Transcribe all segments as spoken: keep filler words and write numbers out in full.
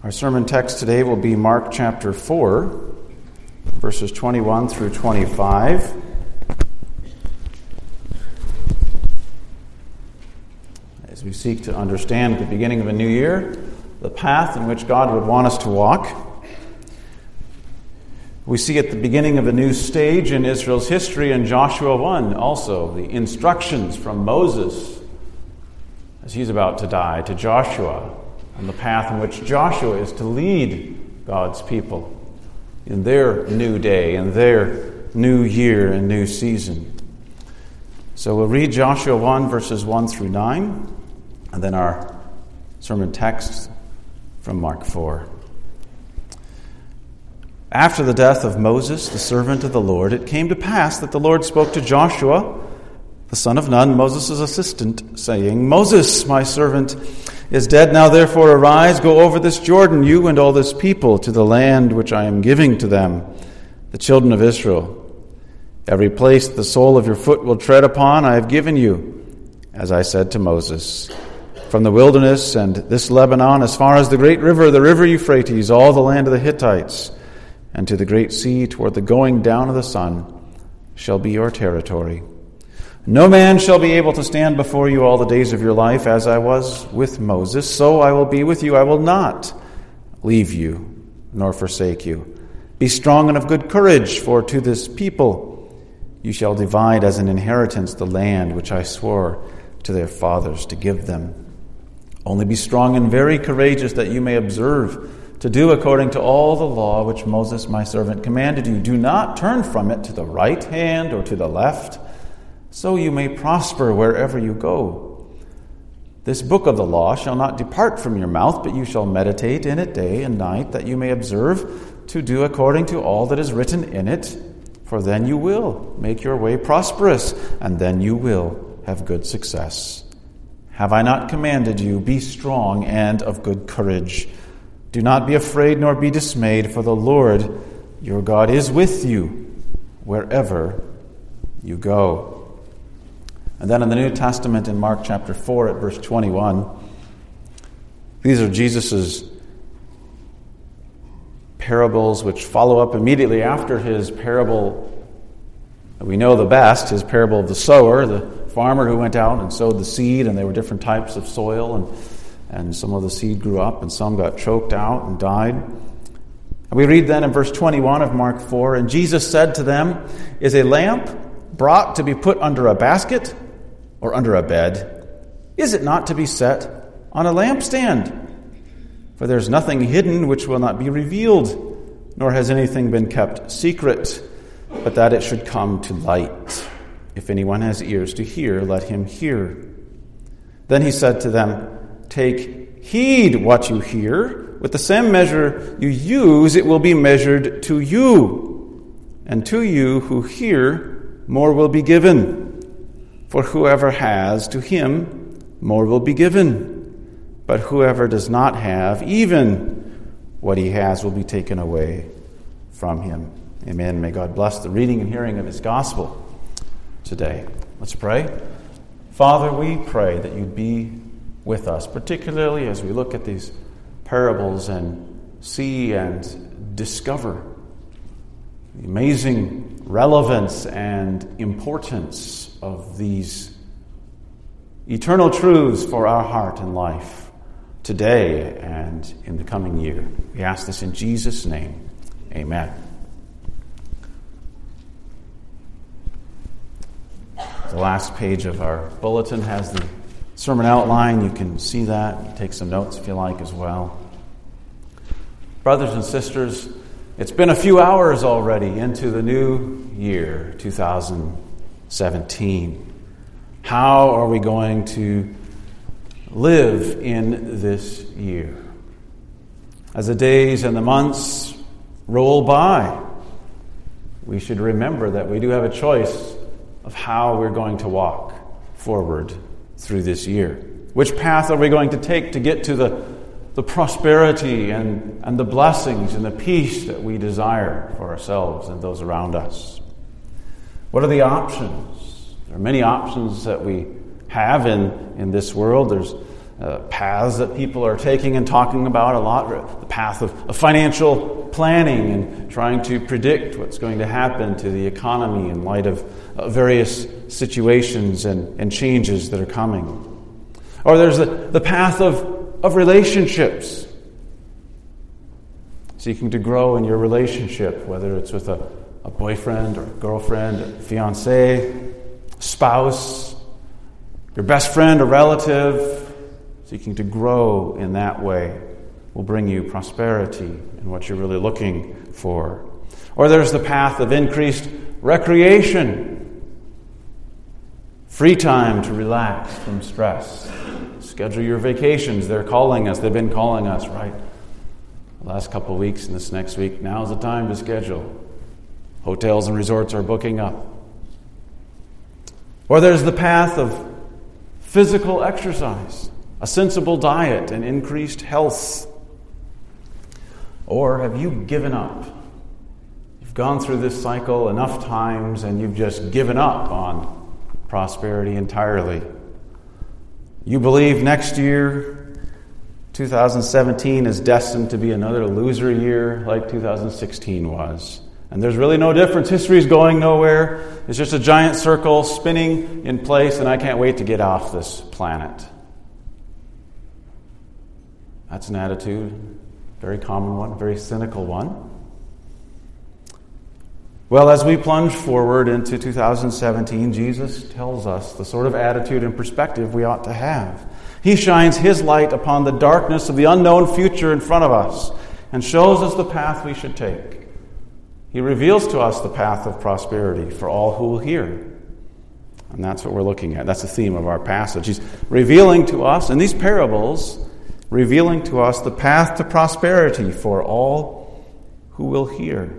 Our sermon text today will be Mark chapter four, verses twenty-one through twenty-five. As we seek to understand at the beginning of a new year, the path in which God would want us to walk. We see at the beginning of a new stage in Israel's history in Joshua one also the instructions from Moses as he's about to die to Joshua on the path in which Joshua is to lead God's people in their new day, in their new year and new season. So we'll read Joshua one, verses one through nine, and then our sermon text from Mark four. After the death of Moses, the servant of the Lord, it came to pass that the Lord spoke to Joshua, the son of Nun, Moses' assistant, saying, Moses, my servant, is dead. Now therefore arise, go over this Jordan, you and all this people, to the land which I am giving to them, the children of Israel. Every place the sole of your foot will tread upon, I have given you, as I said to Moses. From the wilderness and this Lebanon, as far as the great river, the river Euphrates, all the land of the Hittites, and to the great sea toward the going down of the sun, shall be your territory. No man shall be able to stand before you all the days of your life, as I was with Moses, so I will be with you. I will not leave you, nor forsake you. Be strong and of good courage, for to this people you shall divide as an inheritance the land which I swore to their fathers to give them. Only be strong and very courageous, that you may observe to do according to all the law which Moses my servant commanded you. Do not turn from it to the right hand or to the left, so you may prosper wherever you go. This book of the law shall not depart from your mouth, but you shall meditate in it day and night, that you may observe to do according to all that is written in it. For then you will make your way prosperous, and then you will have good success. Have I not commanded you? Be strong and of good courage. Do not be afraid nor be dismayed, for the Lord your God is with you wherever you go. And then in the New Testament, in Mark chapter four at verse twenty-one, these are Jesus' parables which follow up immediately after his parable that we know the best, his parable of the sower, the farmer who went out and sowed the seed, and there were different types of soil, and, and some of the seed grew up, and some got choked out and died. And we read then in verse twenty-one of Mark four, and Jesus said to them, Is a lamp brought to be put under a basket or under a bed? Is it not to be set on a lampstand? For there's nothing hidden which will not be revealed, nor has anything been kept secret, but that it should come to light. If anyone has ears to hear, let him hear. Then he said to them, Take heed what you hear. With the same measure you use, it will be measured to you. And to you who hear, more will be given. For whoever has, to him more will be given. But whoever does not have, even what he has will be taken away from him. Amen. May God bless the reading and hearing of his gospel today. Let's pray. Father, we pray that you'd be with us, particularly as we look at these parables and see and discover the amazing relevance and importance of these eternal truths for our heart and life today and in the coming year. We ask this in Jesus' name. Amen. The last page of our bulletin has the sermon outline. You can see that. Take some notes if you like as well. Brothers and sisters, it's been a few hours already into the new year, two thousand seventeen. How are we going to live in this year? As the days and the months roll by, we should remember that we do have a choice of how we're going to walk forward through this year. Which path are we going to take to get to the, the prosperity and, and the blessings and the peace that we desire for ourselves and those around us? What are the options? There are many options that we have in, in this world. There's uh, paths that people are taking and talking about a lot. The path of, of financial planning and trying to predict what's going to happen to the economy in light of uh, various situations and, and changes that are coming. Or there's the, the path of, of relationships. Seeking to grow in your relationship, whether it's with a, a boyfriend or a girlfriend, a fiancé, spouse, your best friend or relative. Seeking to grow in that way will bring you prosperity in what you're really looking for. Or there's the path of increased recreation. Free time to relax from stress. Schedule your vacations. They're calling us. They've been calling us, right? The last couple of weeks and this next week, now's the time to schedule. Hotels and resorts are booking up. Or there's the path of physical exercise, a sensible diet, and increased health. Or have you given up? You've gone through this cycle enough times and you've just given up on prosperity entirely. You believe next year, two thousand seventeen is destined to be another loser year like two thousand sixteen was. And there's really no difference. History's going nowhere. It's just a giant circle spinning in place, and I can't wait to get off this planet. That's an attitude, very common one, very cynical one. Well, as we plunge forward into two thousand seventeen, Jesus tells us the sort of attitude and perspective we ought to have. He shines His light upon the darkness of the unknown future in front of us and shows us the path we should take. He reveals to us the path of prosperity for all who will hear. And that's what we're looking at. That's the theme of our passage. He's revealing to us, in these parables, revealing to us the path to prosperity for all who will hear.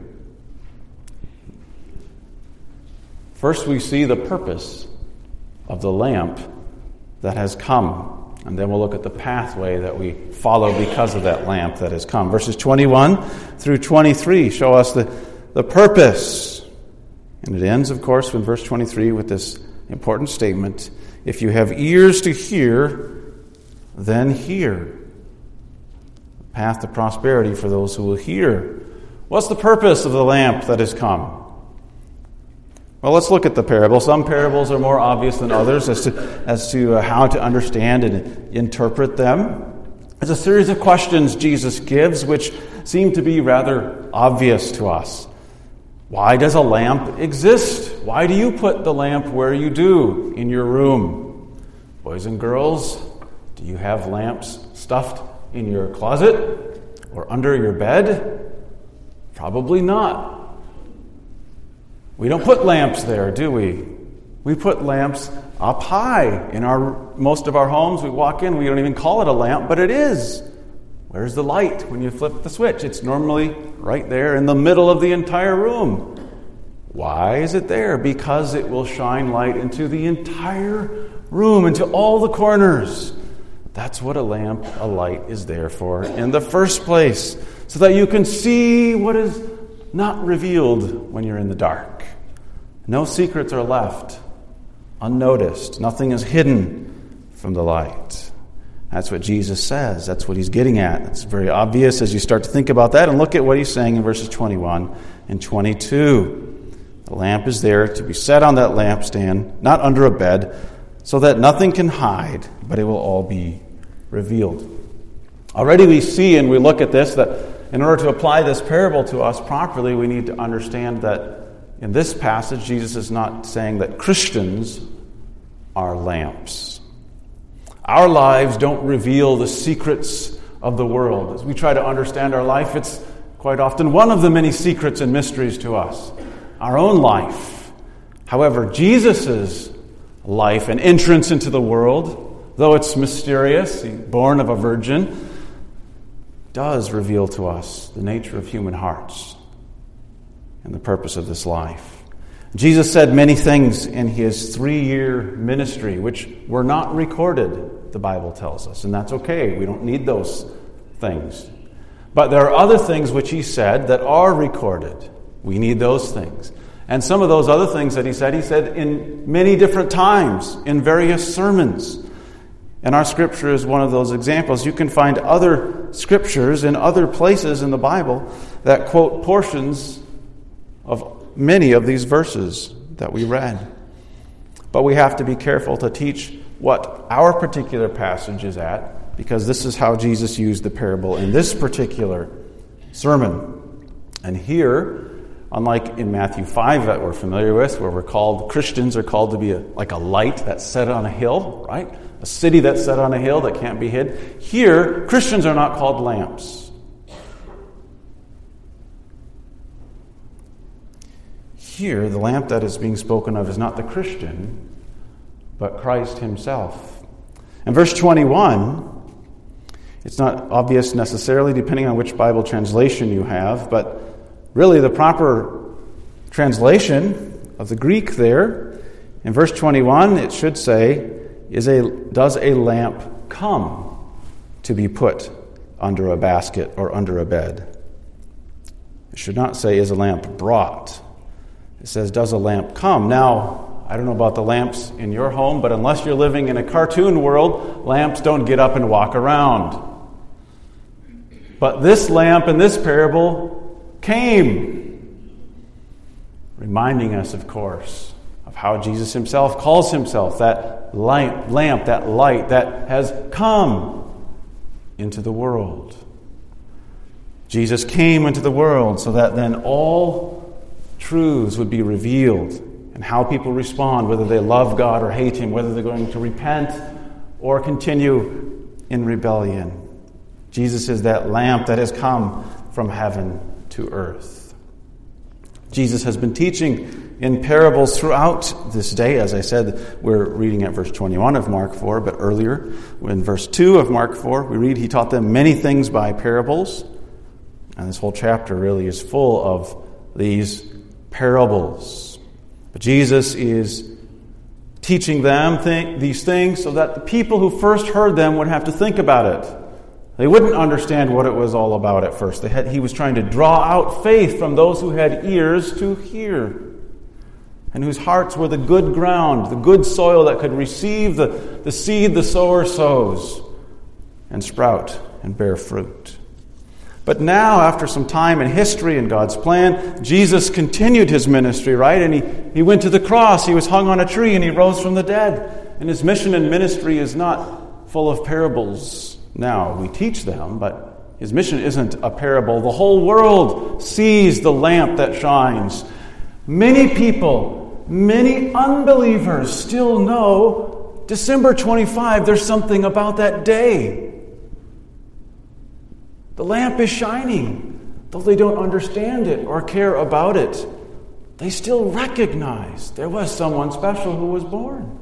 First, we see the purpose of the lamp that has come. And then we'll look at the pathway that we follow because of that lamp that has come. Verses twenty-one through twenty-three show us the, the purpose. And it ends, of course, with verse twenty-three with this important statement. If you have ears to hear, then hear. The path to prosperity for those who will hear. What's the purpose of the lamp that has come? Well, let's look at the parable. Some parables are more obvious than others as to, as to uh, how to understand and interpret them. There's a series of questions Jesus gives which seem to be rather obvious to us. Why does a lamp exist? Why do you put the lamp where you do in your room? Boys and girls, do you have lamps stuffed in your closet or under your bed? Probably not. We don't put lamps there, do we? We put lamps up high in our most of our homes. We walk in, we don't even call it a lamp, but it is. Where's the light when you flip the switch? It's normally right there in the middle of the entire room. Why is it there? Because it will shine light into the entire room, into all the corners. That's what a lamp, a light, is there for in the first place, so that you can see what is not revealed when you're in the dark. No secrets are left unnoticed. Nothing is hidden from the light. That's what Jesus says. That's what He's getting at. It's very obvious as you start to think about that and look at what He's saying in verses twenty-one and twenty-two. The lamp is there to be set on that lampstand, not under a bed, so that nothing can hide, but it will all be revealed. Already we see and we look at this that in order to apply this parable to us properly, we need to understand that in this passage, Jesus is not saying that Christians are lamps. Our lives don't reveal the secrets of the world. As we try to understand our life, it's quite often one of the many secrets and mysteries to us. Our own life. However, Jesus' life and entrance into the world, though it's mysterious, born of a virgin, does reveal to us the nature of human hearts and the purpose of this life. Jesus said many things in His three-year ministry which were not recorded, the Bible tells us, and that's okay. We don't need those things. But there are other things which He said that are recorded. We need those things. And some of those other things that He said, He said in many different times, in various sermons. And our scripture is one of those examples. You can find other scriptures in other places in the Bible that quote portions of many of these verses that we read. But we have to be careful to teach what our particular passage is at, because this is how Jesus used the parable in this particular sermon. And here, unlike in Matthew five that we're familiar with, where we're called, Christians are called to be a, like a light that's set on a hill, right? A city that's set on a hill that can't be hid. Here, Christians are not called lamps. Here, the lamp that is being spoken of is not the Christian, but Christ himself. In verse twenty-one, it's not obvious necessarily, depending on which Bible translation you have, but really the proper translation of the Greek there, in verse twenty-one, it should say, is a does a lamp come to be put under a basket or under a bed? It should not say, is a lamp brought? It says, does a lamp come? Now, I don't know about the lamps in your home, but unless you're living in a cartoon world, lamps don't get up and walk around. But this lamp in this parable came, reminding us, of course, of how Jesus himself calls himself that light, lamp, that light that has come into the world. Jesus came into the world so that then all truths would be revealed, and how people respond, whether they love God or hate him, whether they're going to repent or continue in rebellion. Jesus is that lamp that has come from heaven to earth. Jesus has been teaching in parables throughout this day. As I said, we're reading at verse twenty-one of Mark four, but earlier in verse two of Mark four, we read he taught them many things by parables. And this whole chapter really is full of these parables. But Jesus is teaching them th- these things so that the people who first heard them would have to think about it. They wouldn't understand what it was all about at first. They had, he was trying to draw out faith from those who had ears to hear, and whose hearts were the good ground, the good soil that could receive the, the seed the sower sows and sprout and bear fruit. But now, after some time in history and God's plan, Jesus continued his ministry, right? And he, he went to the cross, he was hung on a tree, and he rose from the dead. And his mission and ministry is not full of parables. Now, we teach them, but his mission isn't a parable. The whole world sees the lamp that shines. Many people, many unbelievers still know December twenty-fifth, there's something about that day. The lamp is shining. Though they don't understand it or care about it, they still recognize there was someone special who was born.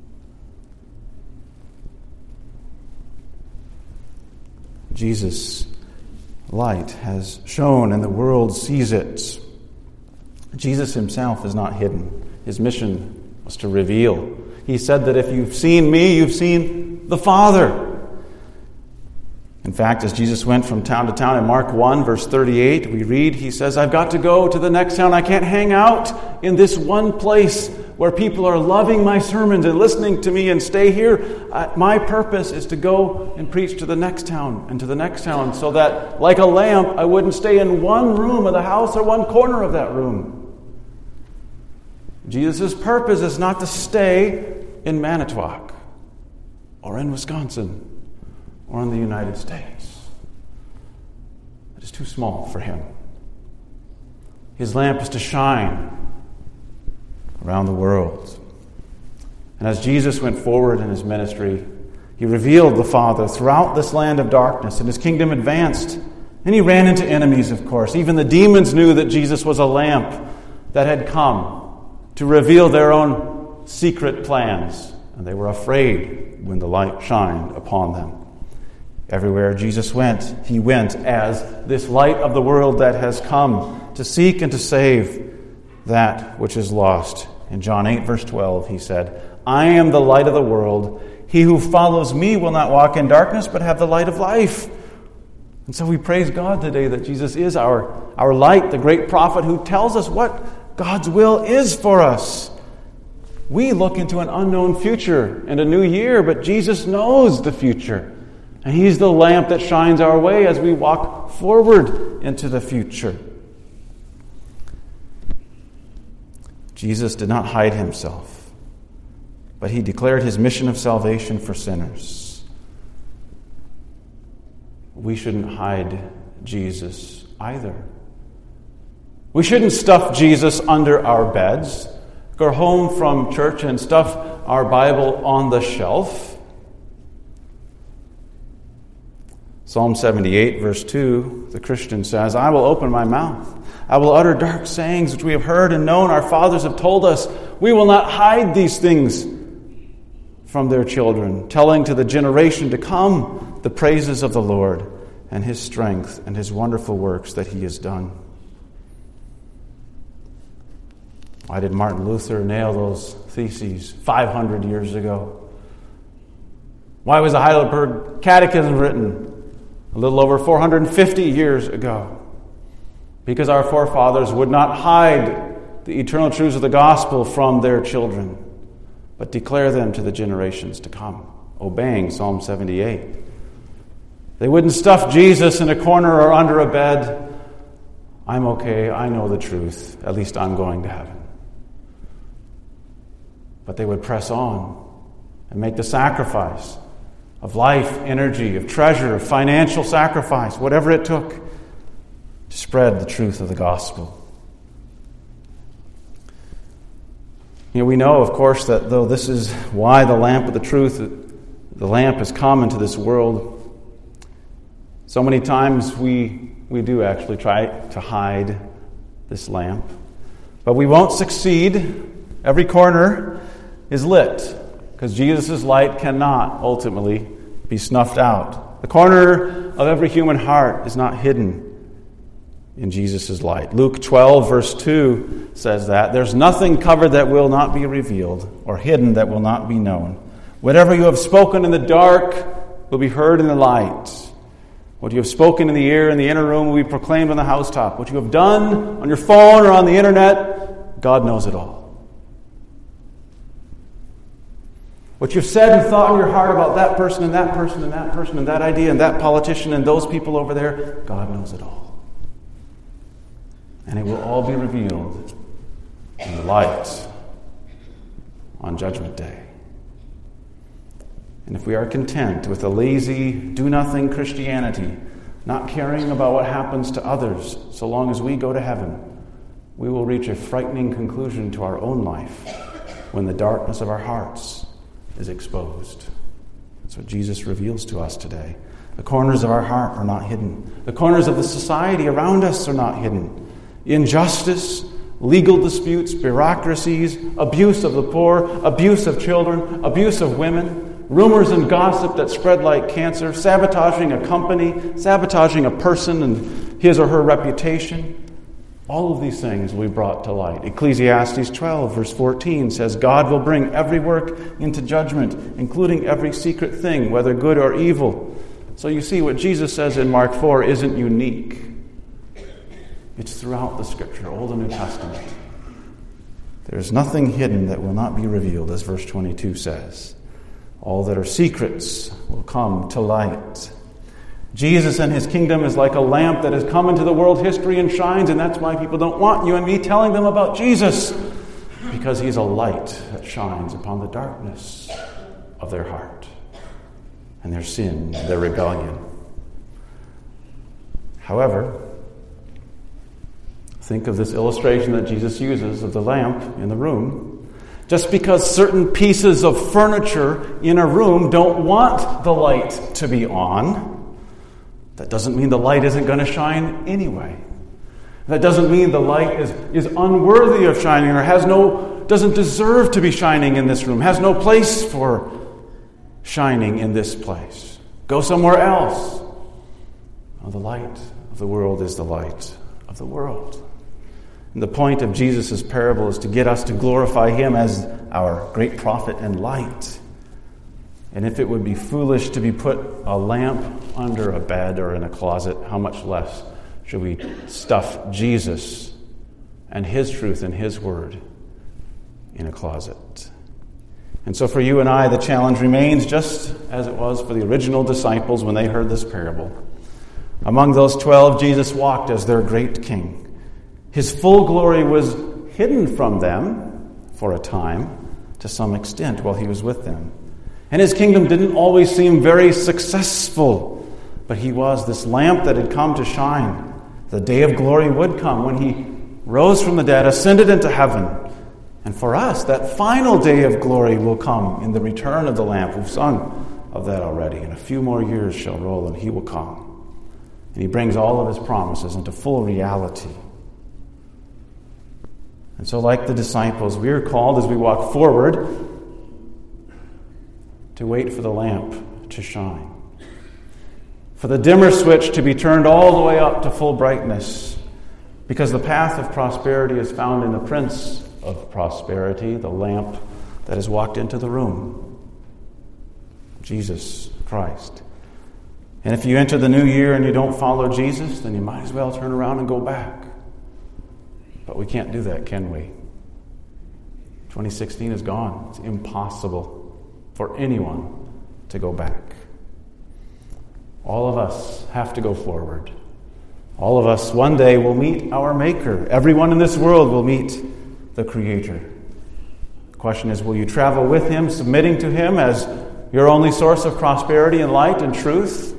Jesus' light has shone and the world sees it. Jesus himself is not hidden. His mission was to reveal. He said that if you've seen me, you've seen the Father. In fact, as Jesus went from town to town in Mark one, verse thirty-eight, we read, he says, I've got to go to the next town. I can't hang out in this one place where people are loving my sermons and listening to me and stay here. Uh, my purpose is to go and preach to the next town and to the next town, so that, like a lamp, I wouldn't stay in one room of the house or one corner of that room. Jesus' purpose is not to stay in Manitowoc or in Wisconsin or in the United States. It is too small for him. His lamp is to shine around the world. And as Jesus went forward in his ministry, he revealed the Father throughout this land of darkness, and his kingdom advanced. And he ran into enemies, of course. Even the demons knew that Jesus was a lamp that had come to reveal their own secret plans, and they were afraid when the light shined upon them. Everywhere Jesus went, he went as this light of the world that has come to seek and to save that which is lost. In John eight, verse twelve, he said, I am the light of the world. He who follows me will not walk in darkness, but have the light of life. And so we praise God today that Jesus is our, our light, the great prophet who tells us what God's will is for us. We look into an unknown future and a new year, but Jesus knows the future. And He's the lamp that shines our way as we walk forward into the future. Jesus did not hide Himself, but He declared His mission of salvation for sinners. We shouldn't hide Jesus either. We shouldn't stuff Jesus under our beds, go home from church and stuff our Bible on the shelf. Psalm seventy-eight, verse two, the Christian says, I will open my mouth. I will utter dark sayings which we have heard and known. Our fathers have told us. We will not hide these things from their children, telling to the generation to come the praises of the Lord and His strength and His wonderful works that He has done. Why did Martin Luther nail those theses five hundred years ago? Why was the Heidelberg Catechism written a little over four hundred fifty years ago? Because our forefathers would not hide the eternal truths of the gospel from their children, but declare them to the generations to come, obeying Psalm seventy-eight. They wouldn't stuff Jesus in a corner or under a bed. I'm okay, I know the truth, at least I'm going to heaven. But they would press on and make the sacrifice of life, energy, of treasure, of financial sacrifice, whatever it took, to spread the truth of the gospel. You know, we know, of course, that though this is why the lamp of the truth, the lamp is common to this world, so many times we, we do actually try to hide this lamp. But we won't succeed. Every corner is lit, because Jesus' light cannot ultimately be snuffed out. The corner of every human heart is not hidden in Jesus' light. Luke twelve, verse two says that. There's nothing covered that will not be revealed, or hidden that will not be known. Whatever you have spoken in the dark will be heard in the light. What you have spoken in the ear in the inner room will be proclaimed on the housetop. What you have done on your phone or on the internet, God knows it all. What you've said and thought in your heart about that person and that person and that person and that idea and that politician and those people over there, God knows it all. And it will all be revealed in the light on Judgment Day. And if we are content with a lazy, do-nothing Christianity, not caring about what happens to others so long as we go to heaven, we will reach a frightening conclusion to our own life when the darkness of our hearts is exposed. That's what Jesus reveals to us today. The corners of our heart are not hidden. The corners of the society around us are not hidden. Injustice, legal disputes, bureaucracies, abuse of the poor, abuse of children, abuse of women, rumors and gossip that spread like cancer, sabotaging a company, sabotaging a person and his or her reputation. All of these things will be brought to light. Ecclesiastes twelve, verse fourteen says, God will bring every work into judgment, including every secret thing, whether good or evil. So you see, what Jesus says in Mark four isn't unique. It's throughout the Scripture, Old and New Testament. There is nothing hidden that will not be revealed, as verse twenty-two says. All that are secrets will come to light. Jesus and His kingdom is like a lamp that has come into the world history and shines, and that's why people don't want you and me telling them about Jesus, because He's a light that shines upon the darkness of their heart and their sin, their rebellion. However, think of this illustration that Jesus uses of the lamp in the room. Just because certain pieces of furniture in a room don't want the light to be on, that doesn't mean the light isn't going to shine anyway. That doesn't mean the light is, is unworthy of shining or has no doesn't deserve to be shining in this room, has no place for shining in this place. Go somewhere else. Oh, the light of the world is the light of the world. And the point of Jesus' parable is to get us to glorify Him as our great prophet and light. And if it would be foolish to be put a lamp under a bed or in a closet, how much less should we stuff Jesus and His truth and His word in a closet? And so for you and I, the challenge remains just as it was for the original disciples when they heard this parable. Among those twelve, Jesus walked as their great king. His full glory was hidden from them for a time, to some extent, while he was with them. And his kingdom didn't always seem very successful, but he was this lamp that had come to shine. The day of glory would come when he rose from the dead, ascended into heaven. And for us, that final day of glory will come in the return of the lamp. We've sung of that already. And a few more years shall roll, and he will come. And he brings all of his promises into full reality. And so, like the disciples, we are called as we walk forward to wait for the lamp to shine, for the dimmer switch to be turned all the way up to full brightness, because the path of prosperity is found in the Prince of Prosperity, the lamp that has walked into the room, Jesus Christ. And if you enter the new year and you don't follow Jesus, then you might as well turn around and go back. But we can't do that, can we? twenty sixteen is gone. It's impossible for anyone to go back. All of us have to go forward. All of us one day will meet our Maker. Everyone in this world will meet the Creator. The question is, will you travel with Him, submitting to Him as your only source of prosperity and light and truth?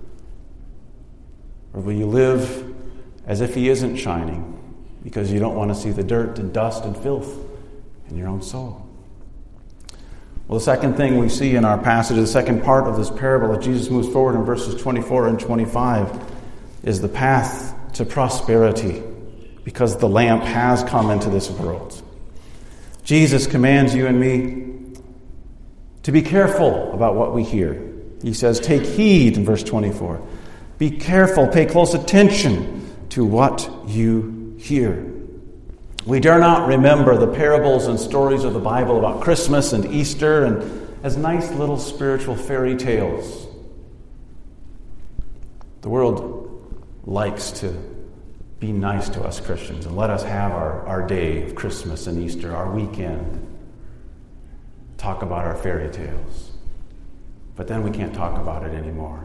Or will you live as if He isn't shining because you don't want to see the dirt and dust and filth in your own soul? Well, the second thing we see in our passage, the second part of this parable that Jesus moves forward in verses twenty-four and twenty-five, is the path to prosperity, because the lamp has come into this world. Jesus commands you and me to be careful about what we hear. He says, take heed in verse twenty-four. Be careful, pay close attention to what you hear. We dare not remember the parables and stories of the Bible about Christmas and Easter and as nice little spiritual fairy tales. The world likes to be nice to us Christians and let us have our, our day of Christmas and Easter, our weekend. Talk about our fairy tales. But then we can't talk about it anymore.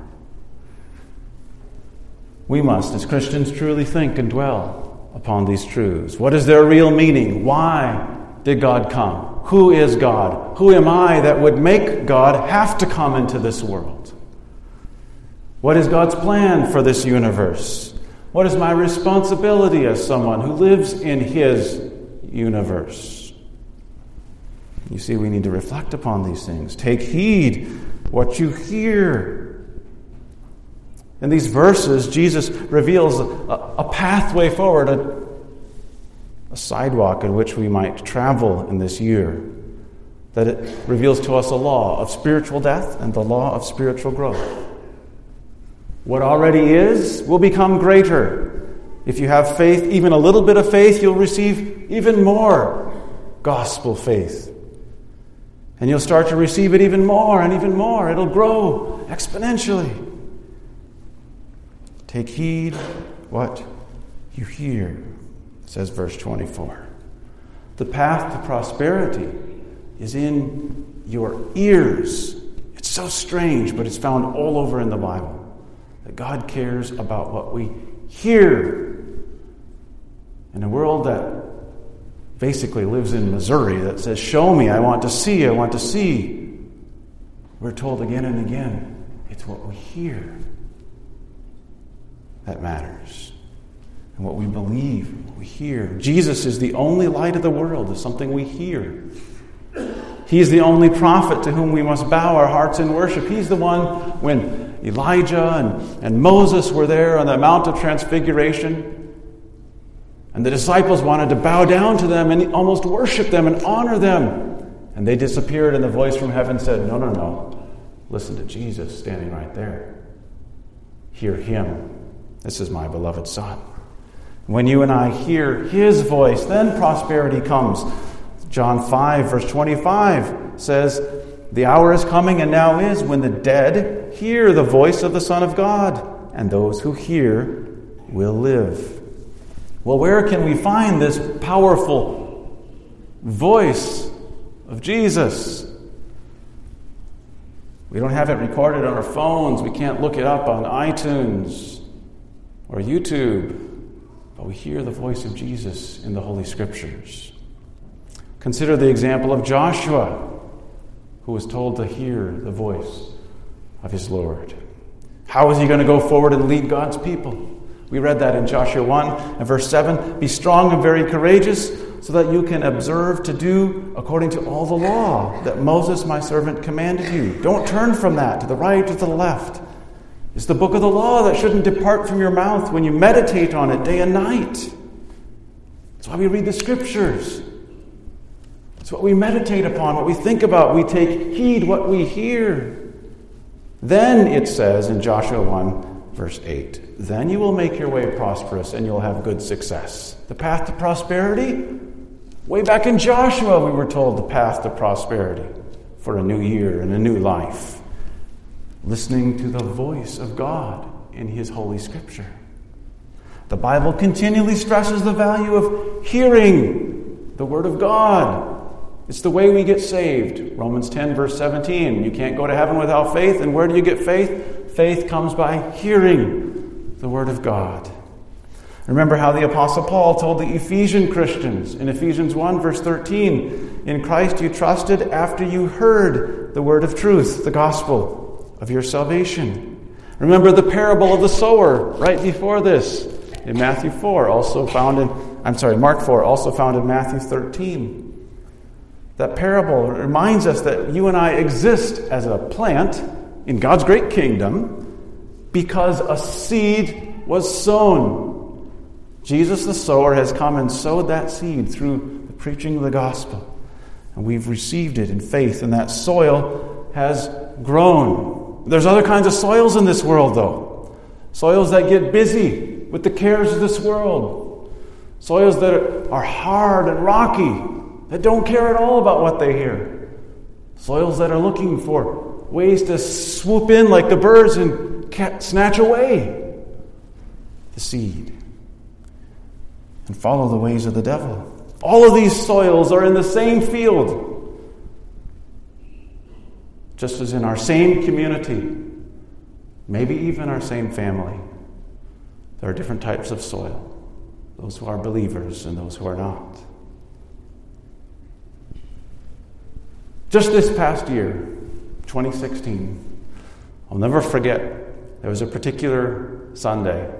We must, as Christians, truly think and dwell upon these truths. What is their real meaning? Why did God come? Who is God? Who am I that would make God have to come into this world? What is God's plan for this universe? What is my responsibility as someone who lives in His universe? You see, we need to reflect upon these things. Take heed what you hear. In these verses, Jesus reveals a, a pathway forward, a, a sidewalk in which we might travel in this year. That it reveals to us a law of spiritual death and the law of spiritual growth. What already is will become greater. If you have faith, even a little bit of faith, you'll receive even more gospel faith. And you'll start to receive it even more and even more. It'll grow exponentially. Take heed what you hear, says verse twenty-four. The path to prosperity is in your ears. It's so strange, but it's found all over in the Bible. That God cares about what we hear. In a world that basically lives in Missouri, that says, show me, I want to see, I want to see. We're told again and again, it's what we hear that matters. And what we believe, what we hear. Jesus is the only light of the world, is something we hear. He's the only prophet to whom we must bow our hearts in worship. He's the one when Elijah and, and Moses were there on the Mount of Transfiguration, and the disciples wanted to bow down to them and almost worship them and honor them. And they disappeared, and the voice from heaven said, no, no, no. Listen to Jesus standing right there. Hear Him. This is my beloved Son. When you and I hear His voice, then prosperity comes. John five, verse twenty-five says, the hour is coming and now is when the dead hear the voice of the Son of God, and those who hear will live. Well, where can we find this powerful voice of Jesus? We don't have it recorded on our phones. We can't look it up on iTunes or YouTube. But we hear the voice of Jesus in the Holy Scriptures. Consider the example of Joshua, who was told to hear the voice of his Lord. How is he going to go forward and lead God's people? We read that in Joshua one and verse seven. Be strong and very courageous, so that you can observe to do according to all the law that Moses, my servant, commanded you. Don't turn from that to the right or to the left. It's the book of the law that shouldn't depart from your mouth when you meditate on it day and night. That's why we read the Scriptures. It's what we meditate upon, what we think about. We take heed what we hear. Then it says in Joshua one, verse eight, then you will make your way prosperous and you'll have good success. The path to prosperity? Way back in Joshua we were told the path to prosperity for a new year and a new life. Listening to the voice of God in His Holy Scripture. The Bible continually stresses the value of hearing the Word of God. It's the way we get saved. Romans ten, verse seventeen. You can't go to heaven without faith. And where do you get faith? Faith comes by hearing the Word of God. Remember how the Apostle Paul told the Ephesian Christians in Ephesians one, verse thirteen, in Christ you trusted after you heard the word of truth, the gospel of your salvation. Remember the parable of the sower right before this in Matthew four, also found in, I'm sorry, Mark four, also found in Matthew thirteen. That parable reminds us that you and I exist as a plant in God's great kingdom because a seed was sown. Jesus the sower has come and sowed that seed through the preaching of the gospel. And we've received it in faith, and that soil has grown. There's other kinds of soils in this world, though. Soils that get busy with the cares of this world. Soils that are hard and rocky, that don't care at all about what they hear. Soils that are looking for ways to swoop in like the birds and snatch away the seed and follow the ways of the devil. All of these soils are in the same field. Just as in our same community, maybe even our same family, there are different types of soil. Those who are believers and those who are not. Just this past year, twenty sixteen, I'll never forget, there was a particular Sunday.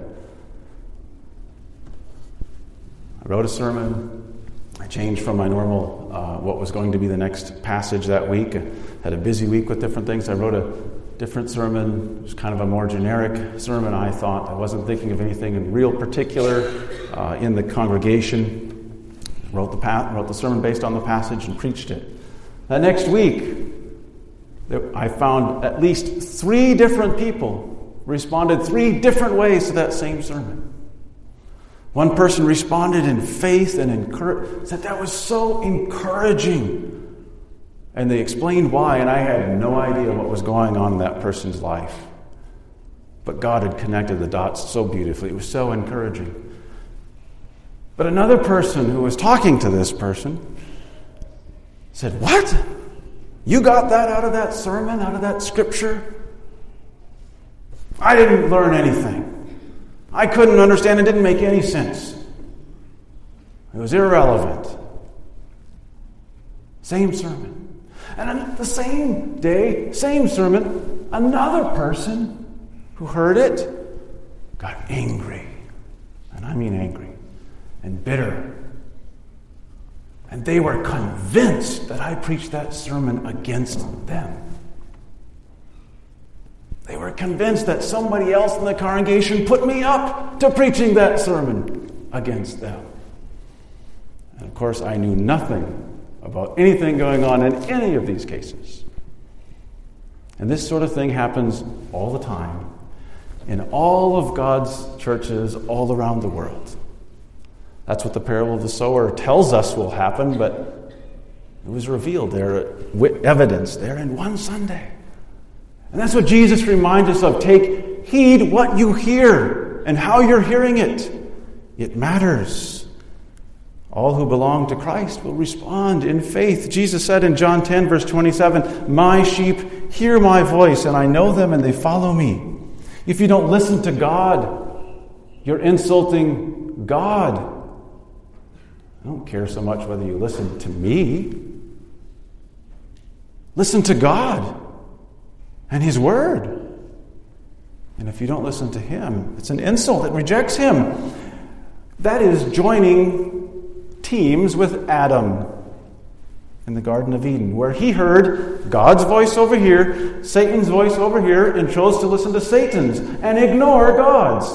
I wrote a sermon. I changed from my normal, uh, what was going to be the next passage that week. I had a busy week with different things. I wrote a different sermon. It was kind of a more generic sermon, I thought. I wasn't thinking of anything in real particular uh, in the congregation. Wrote the, pa- wrote the sermon based on the passage and preached it. That next week, I found at least three different people responded three different ways to that same sermon. One person responded in faith and encouraged, said that was so encouraging. And they explained why, and I had no idea what was going on in that person's life. But God had connected the dots so beautifully. It was so encouraging. But another person who was talking to this person said, "What? You got that out of that sermon, out of that scripture? I didn't learn anything. I couldn't understand. It didn't make any sense. It was irrelevant." Same sermon. And on the same day, same sermon, another person who heard it got angry. And I mean angry and bitter. And they were convinced that I preached that sermon against them. They were convinced that somebody else in the congregation put me up to preaching that sermon against them. And of course, I knew nothing about anything going on in any of these cases. And this sort of thing happens all the time in all of God's churches all around the world. That's what the parable of the sower tells us will happen, but it was revealed there, evidence there in one Sunday. And that's what Jesus reminds us of. Take heed what you hear and how you're hearing it. It matters. All who belong to Christ will respond in faith. Jesus said in John ten, verse twenty-seven, "My sheep hear my voice, and I know them, and they follow me." If you don't listen to God, you're insulting God. I don't care so much whether you listen to me. Listen to God and His Word. And if you don't listen to Him, it's an insult. It rejects Him. That is joining teams with Adam in the Garden of Eden, where he heard God's voice over here, Satan's voice over here, and chose to listen to Satan's and ignore God's.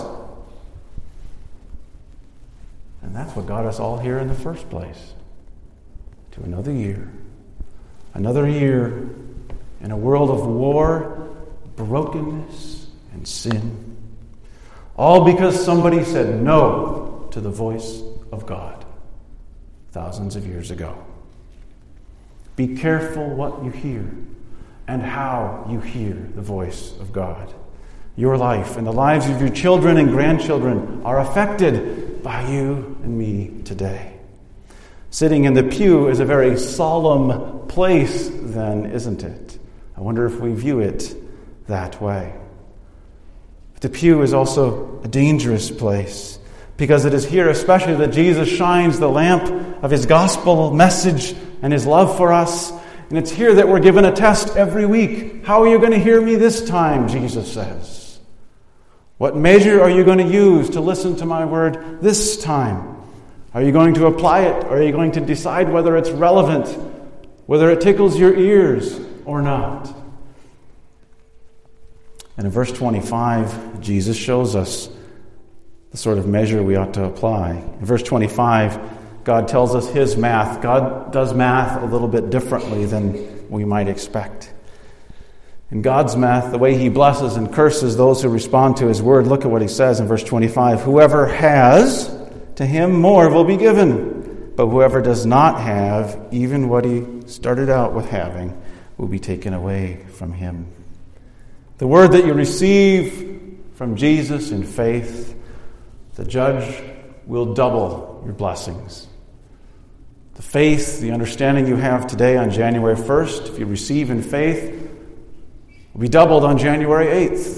And that's what got us all here in the first place. To another year. Another year in a world of war, brokenness, and sin. All because somebody said no to the voice of God thousands of years ago. Be careful what you hear and how you hear the voice of God. Your life and the lives of your children and grandchildren are affected by you and me today. Sitting in the pew is a very solemn place, then, isn't it? I wonder if we view it that way. But the pew is also a dangerous place, because it is here especially that Jesus shines the lamp of His gospel message and His love for us. And it's here that we're given a test every week. How are you going to hear me this time, Jesus says. What measure are you going to use to listen to my word this time? Are you going to apply it? Or are you going to decide whether it's relevant, whether it tickles your ears or not? And in verse twenty-five, Jesus shows us the sort of measure we ought to apply. In verse twenty-five, God tells us His math. God does math a little bit differently than we might expect. In God's math, the way He blesses and curses those who respond to His word, look at what He says in verse twenty-five. Whoever has, to him more will be given. But whoever does not have, even what he started out with having, will be taken away from him. The word that you receive from Jesus in faith, the judge will double your blessings. The faith, the understanding you have today on January first, if you receive in faith, will be doubled on January eighth.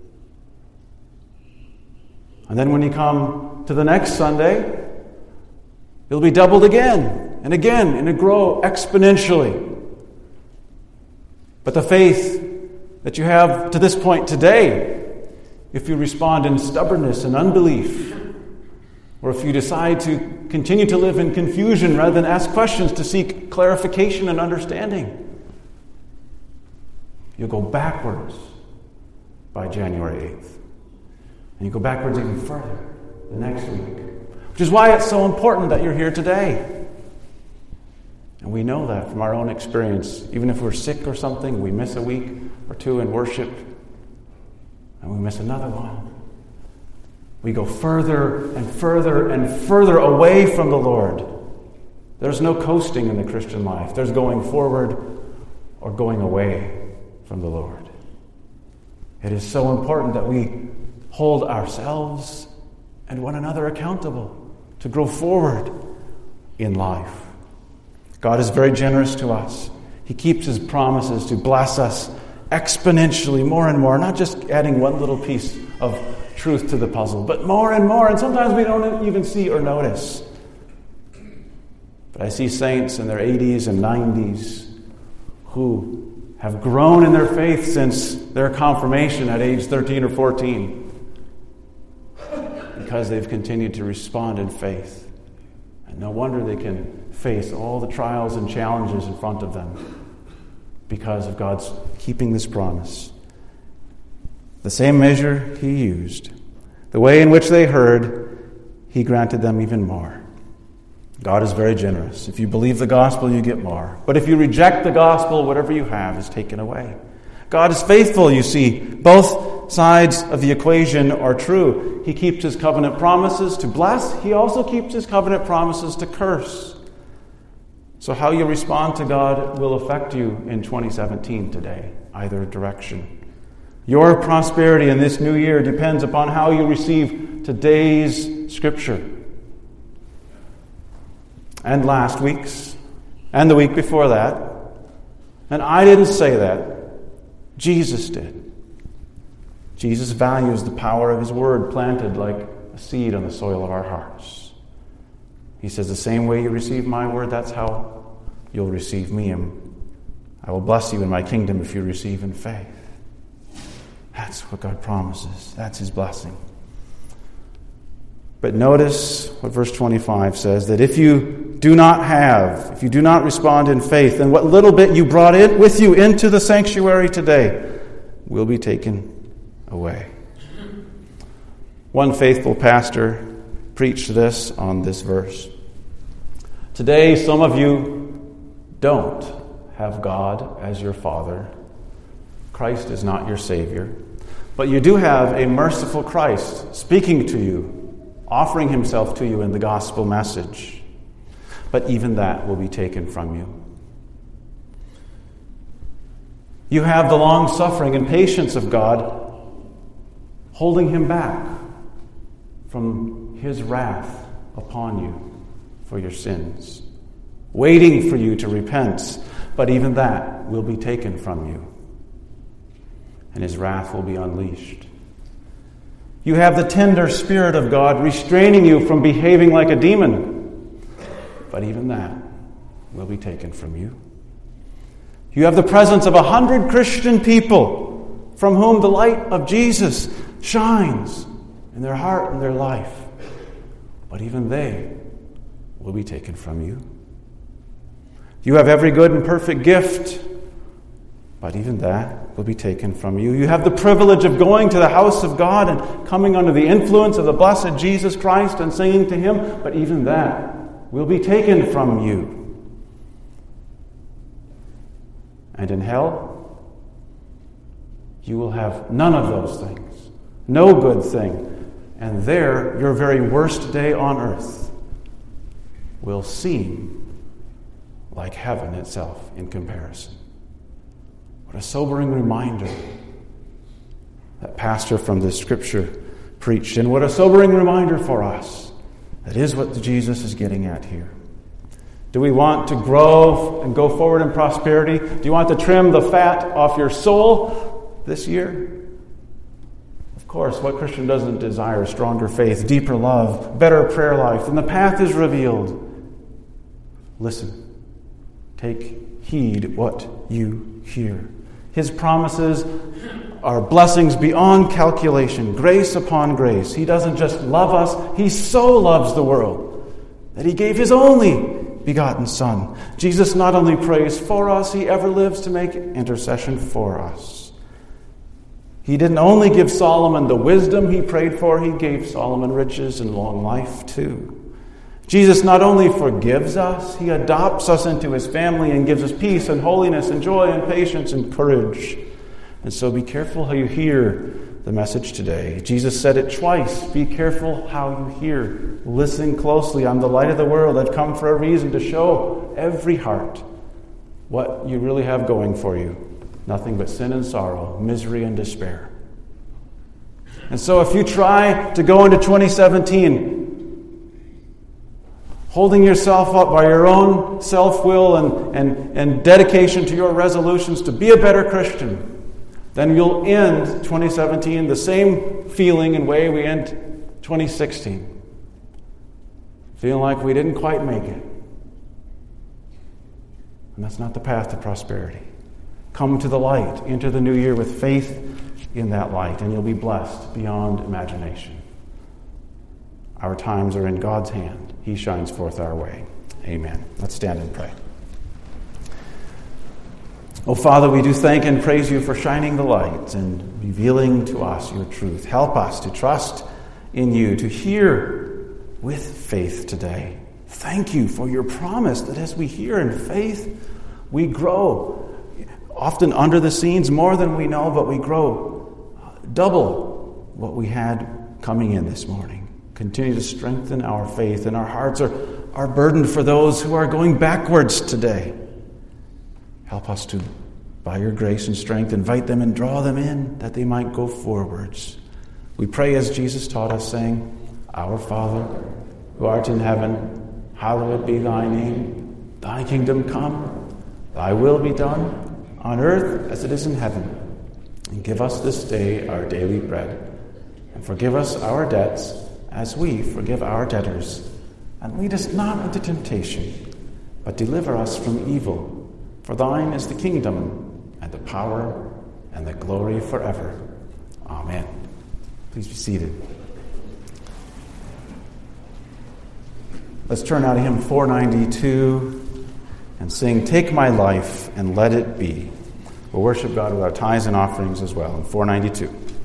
And then when you come to the next Sunday, it'll be doubled again and again, and it'll grow exponentially. But the faith that you have to this point today, if you respond in stubbornness and unbelief, or if you decide to continue to live in confusion rather than ask questions to seek clarification and understanding, you'll go backwards by January eighth. And you go backwards even further the next week. Which is why it's so important that you're here today. And we know that from our own experience. Even if we're sick or something, we miss a week or two in worship, and we miss another one. We go further and further and further away from the Lord. There's no coasting in the Christian life. There's going forward or going away from the Lord. It is so important that we hold ourselves and one another accountable to grow forward in life. God is very generous to us. He keeps His promises to bless us exponentially more and more, not just adding one little piece of truth to the puzzle, but more and more, and sometimes we don't even see or notice. But I see saints in their eighties and nineties who have grown in their faith since their confirmation at age thirteen or fourteen, because they've continued to respond in faith. And no wonder they can face all the trials and challenges in front of them because of God's keeping this promise. The same measure He used, the way in which they heard, He granted them even more. God is very generous. If you believe the gospel, you get more. But if you reject the gospel, whatever you have is taken away. God is faithful, you see. Both sides of the equation are true. He keeps His covenant promises to bless. He also keeps His covenant promises to curse. So how you respond to God will affect you in twenty seventeen today, either direction. Your prosperity in this new year depends upon how you receive today's Scripture. and last week's, and the week before that. And I didn't say that. Jesus did. Jesus values the power of his word planted like a seed on the soil of our hearts. He says, the same way you receive my word, that's how you'll receive me. And I will bless you in my kingdom if you receive in faith. That's what God promises. That's his blessing. But notice what verse twenty-five says, that if you do not have, if you do not respond in faith, then what little bit you brought in with you into the sanctuary today will be taken away. One faithful pastor preached this on this verse. Today, some of you don't have God as your Father. Christ is not your Savior. But you do have a merciful Christ speaking to you, offering himself to you in the gospel message. But even that will be taken from you. You have the long-suffering and patience of God holding him back from his wrath upon you for your sins, waiting for you to repent. But even that will be taken from you, and his wrath will be unleashed. You have the tender Spirit of God restraining you from behaving like a demon. But even that will be taken from you. You have the presence of a hundred Christian people from whom the light of Jesus shines in their heart and their life. But even they will be taken from you. You have every good and perfect gift. But even that will be taken from you. You have the privilege of going to the house of God and coming under the influence of the blessed Jesus Christ and singing to him. But even that will be taken from you. And in hell, you will have none of those things. No good thing. And there, your very worst day on earth will seem like heaven itself in comparison. What a sobering reminder that pastor from this scripture preached. And what a sobering reminder for us. That is what Jesus is getting at here. Do we want to grow and go forward in prosperity? Do you want to trim the fat off your soul this year? Of course, what Christian doesn't desire? Stronger faith, deeper love, better prayer life. And the path is revealed. Listen. Take heed what you hear. His promises are blessings beyond calculation, grace upon grace. He doesn't just love us, he so loves the world that he gave his only begotten Son. Jesus not only prays for us, he ever lives to make intercession for us. He didn't only give Solomon the wisdom he prayed for, he gave Solomon riches and long life too. Jesus not only forgives us, he adopts us into his family and gives us peace and holiness and joy and patience and courage. And so be careful how you hear the message today. Jesus said it twice. Be careful how you hear. Listen closely. I'm the light of the world. I've come for a reason to show every heart what you really have going for you. Nothing but sin and sorrow, misery and despair. And so if you try to go into twenty seventeen holding yourself up by your own self-will and, and, and dedication to your resolutions to be a better Christian, then you'll end twenty seventeen the same feeling and way we end twenty sixteen. Feeling like we didn't quite make it. And that's not the path to prosperity. Come to the light, enter the new year with faith in that light, and you'll be blessed beyond imagination. Our times are in God's hand. He shines forth our way. Amen. Let's stand and pray. Oh, Father, we do thank and praise you for shining the light and revealing to us your truth. Help us to trust in you, to hear with faith today. Thank you for your promise that as we hear in faith, we grow. Often under the scenes, more than we know, but we grow double what we had coming in this morning. Continue to strengthen our faith, and our hearts are, are burdened for those who are going backwards today. Help us to, by your grace and strength, invite them and draw them in that they might go forwards. We pray as Jesus taught us, saying, Our Father, who art in heaven, hallowed be thy name. Thy kingdom come, thy will be done, on earth as it is in heaven. And give us this day our daily bread. And forgive us our debts as we forgive our debtors. And lead us not into temptation, but deliver us from evil. For thine is the kingdom, and the power, and the glory forever. Amen. Please be seated. Let's turn now to hymn four ninety-two and sing, Take My Life and Let It Be. We'll worship God with our tithes and offerings as well in four ninety-two.